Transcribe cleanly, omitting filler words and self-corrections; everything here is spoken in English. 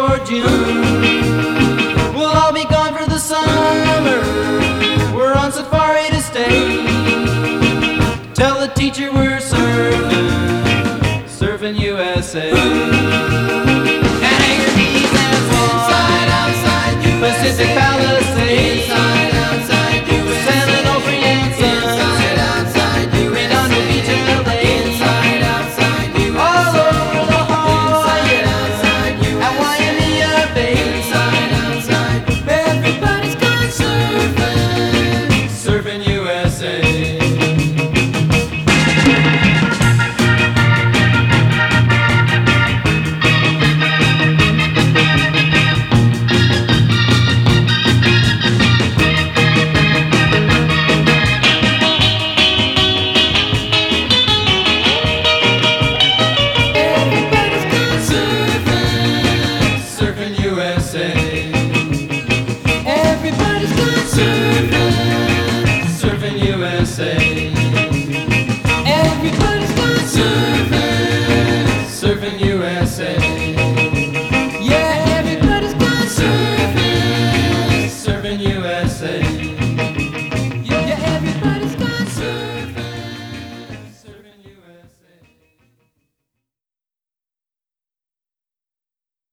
or June. We'll all be gone for the summer. We're on safari to stay. Tell the teacher we're surfing USA. And hang your knees and fly. Inside, outside, USA. Pacific Palisades. Inside, outside, USA. San Onofre and Sun. Inside, outside, USA. Redondo Beach and LA. Inside, outside, USA. All over La Jolla. Inside, outside, USA. At Waimea Bay. Inside, outside, everybody's gone surfing. Surfing USA. Everybody's gone surfing, surfing USA.